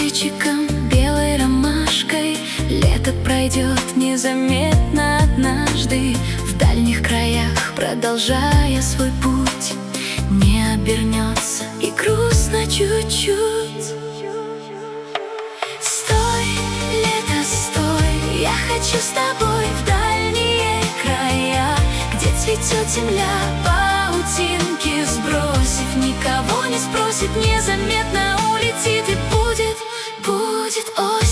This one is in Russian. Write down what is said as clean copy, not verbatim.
цветочком, белой ромашкой. Лето пройдет незаметно однажды, в дальних краях продолжая свой путь. Не обернется и грустно чуть-чуть. Стой, лето, стой, я хочу с тобой в дальние края, где цветет земля, паутинки сбросив, никого не спросит, незаметно улетит и будет очень